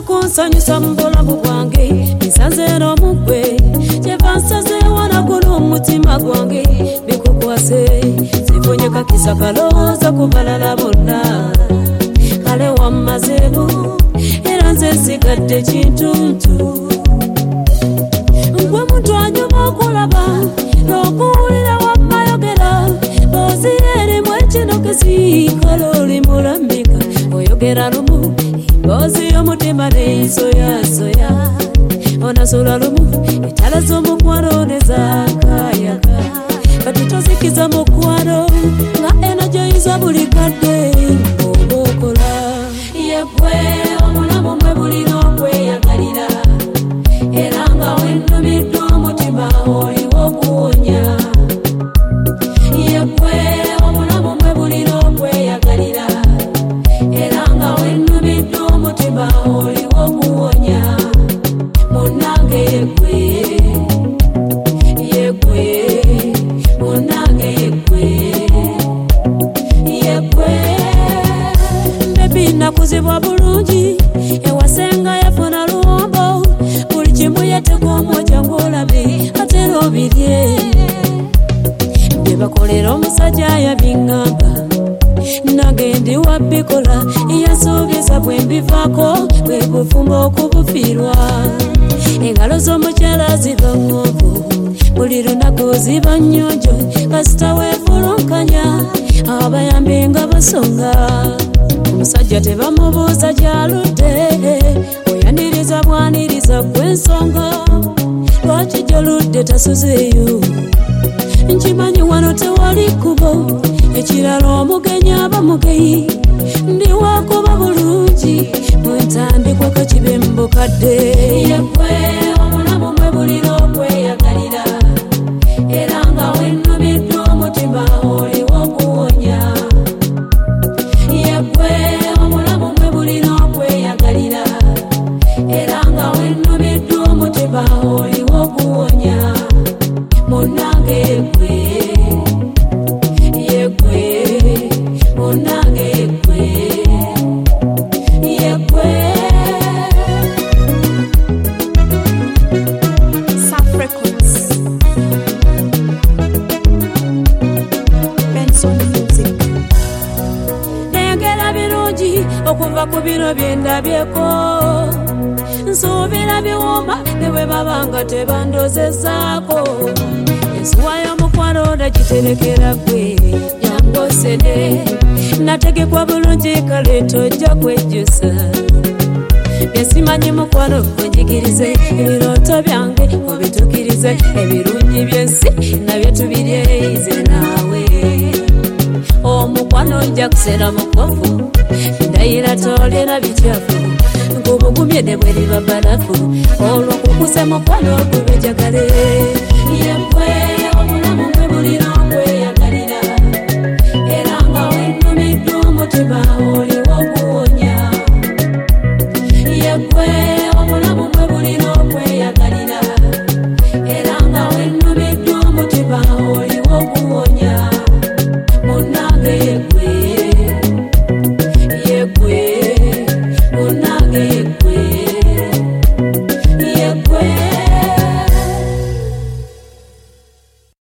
kunsanyusa mu bulamu bwange nsanzeera omugwe kyeva nsazeewo nagula omutima gwange bikukwase sifunye kakisa kalowooza ku balala bonna kale wammazeemu era nze nsigadde kintuntu gwe muntu anyuma okulaba n'okuwulira wammayogera boozi erimu ekinokezi kale oli mulambika oyogera lumu emboozi y'omutima neyisoyasoya onasula lumu ettala z'omukwano ne zaakayaka kati tozikiza mukwano nga eno gyoyiza buli kadde oba okola yegwe omulamu mwe bulina okweyagalira era nga wennumiddwa omutima oliwo okuwonya yegwe omulamu mwe bulina okweyagalira era nga wennumiddwa omutima oliwo okuwonya munnange yegwe yegwe munnange yegwe yegwe bebi nakuzibwa bulungi ewasenga yafuna luwombo buli kimu yategwa omwoja ng'olabe ate era obirye bye bakolera omusajja yabiŋŋamba nange ndi wabikola yansuubiza bwe mbivaako bwe bufumba okubufiirwa engalo z'omukyala ziba ŋŋovu buli lunaku ziba nnyonjo kasita weefulunkanya abayambi nga basonga omusajja tebamubuuza gy'aludde oyaniriza bwaniriza gw'ensonga lwaki gy'oludde tasuzeeyo nkimanyi wano tewali kkubo ekirala omugenyi aba mugeyi ndi wakuba bulungi mwentandikwa kakibe mbukadde yegwe omulamu mwe bulina okweyagalira era nga wennumiddwa omutima oliwo okuwonya yegwe omulamu mwe bulina okweyagalira era nga wennumiddwa omutima oliwo okuwonya munnange yegwe yegwe munnange yegwe yegwe South Records Benson Music nayogera birungi okuva ku bino bye ndabyeko nsuubira biwoma ne bwe baba nga tebandozezaako ensuwa y'omukwano nagiterekera gwe yangosene nategekwa bulungi kale tojja kwejjusa byesimanyi mukwano onjigirize ebirooto byange obitukirize ebirungi by'ensi nabyo tubireize naawe omukwano nja kuseera mukofu ndayira tolera bikyafu nkubugumye ne bwe liba balafu olwo kukuse mukwano gubejagale yegwe